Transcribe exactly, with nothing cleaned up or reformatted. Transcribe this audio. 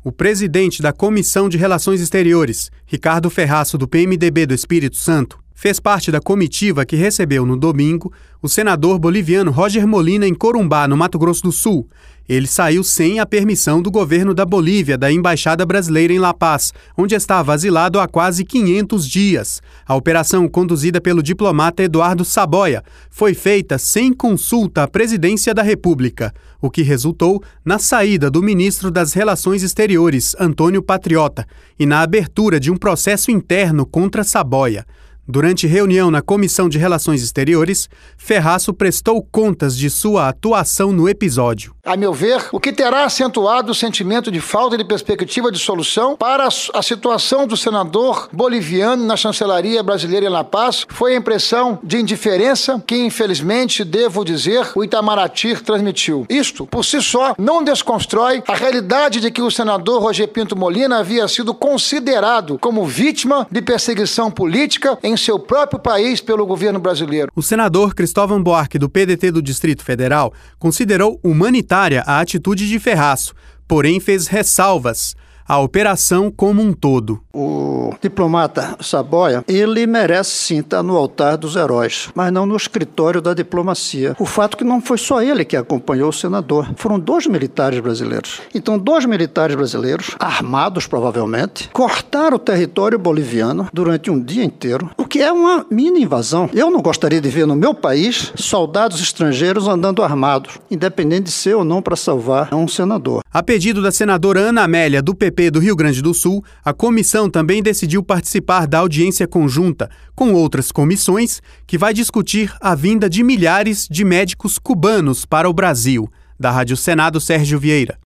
O presidente da Comissão de Relações Exteriores, Ricardo Ferraço, do P M D B do Espírito Santo, fez parte da comitiva que recebeu no domingo o senador boliviano Roger Molina em Corumbá, no Mato Grosso do Sul. Ele saiu sem a permissão do governo da Bolívia, da Embaixada Brasileira em La Paz, onde estava asilado há quase quinhentos dias. A operação, conduzida pelo diplomata Eduardo Saboia, foi feita sem consulta à presidência da República, o que resultou na saída do ministro das Relações Exteriores, Antônio Patriota, e na abertura de um processo interno contra Saboia. Durante reunião na Comissão de Relações Exteriores, Ferraço prestou contas de sua atuação no episódio. A meu ver, o que terá acentuado o sentimento de falta de perspectiva de solução para a situação do senador boliviano na chancelaria brasileira em La Paz foi a impressão de indiferença que, infelizmente, devo dizer, o Itamaraty transmitiu. Isto, por si só, não desconstrói a realidade de que o senador Roger Pinto Molina havia sido considerado como vítima de perseguição política em em seu próprio país pelo governo brasileiro. O senador Cristóvão Buarque, do P D T do Distrito Federal, considerou humanitária a atitude de Ferraço, porém fez ressalvas à operação como um todo. O diplomata Saboia, ele merece sim estar no altar dos heróis, mas não no escritório da diplomacia. O fato é que não foi só ele que acompanhou o senador, foram dois militares brasileiros. Então, dois militares brasileiros, armados provavelmente, cortaram o território boliviano durante um dia inteiro, o que é uma mini invasão. Eu não gostaria de ver no meu país soldados estrangeiros andando armados, independente de ser ou não para salvar um senador. A pedido da senadora Ana Amélia, do P P do Rio Grande do Sul, a comissão também decidiu participar da audiência conjunta com outras comissões que vai discutir a vinda de milhares de médicos cubanos para o Brasil. Da Rádio Senado, Sérgio Vieira.